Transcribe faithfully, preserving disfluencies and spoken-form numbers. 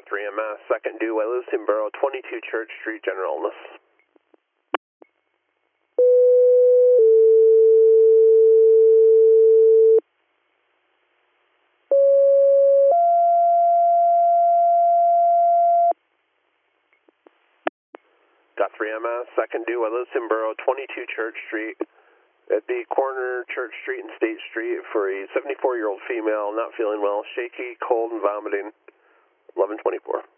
three M S, second due, Wailusing Borough, twenty-two Church Street, general illness. Got three M S, second due, Wailusing Borough, twenty-two Church Street, at the corner Church Street and State Street for a seventy-four-year-old female, not feeling well, shaky, cold, and vomiting, eleven twenty-four.